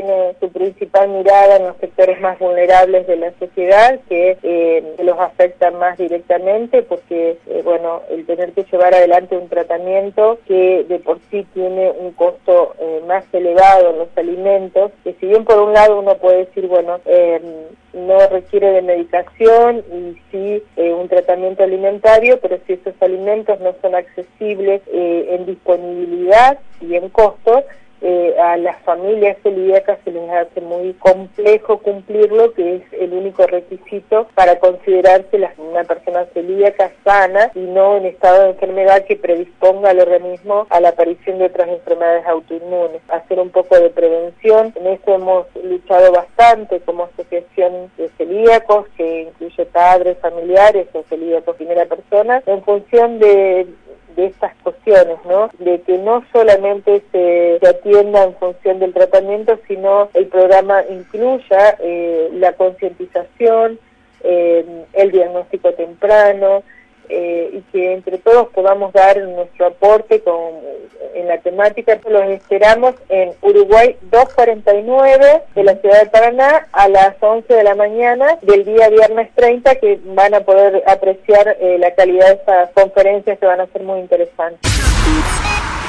tiene su principal mirada en los sectores más vulnerables de la sociedad, que los afectan más directamente, porque bueno, el tener que llevar adelante un tratamiento que de por sí tiene un costo más elevado en los alimentos, que si bien por un lado uno puede decir, bueno, no requiere de medicación y sí un tratamiento alimentario, pero si esos alimentos no son accesibles en disponibilidad y en costo, a las familias celíacas se les hace muy complejo cumplirlo, que es el único requisito para considerarse una persona celíaca sana y no en estado de enfermedad que predisponga al organismo a la aparición de otras enfermedades autoinmunes. Hacer un poco de prevención, en esto hemos luchado bastante como asociación de celíacos, que incluye padres, familiares o celíacos primera persona, en función de estas cuestiones, ¿no? De que no solamente se atienda en función del tratamiento, sino el programa incluya la concientización, el diagnóstico temprano, y que entre todos podamos dar nuestro aporte en la temática. Los esperamos en Uruguay 249 de la ciudad de Paraná a las 11 de la mañana del día viernes 30, que van a poder apreciar la calidad de estas conferencias que van a ser muy interesantes.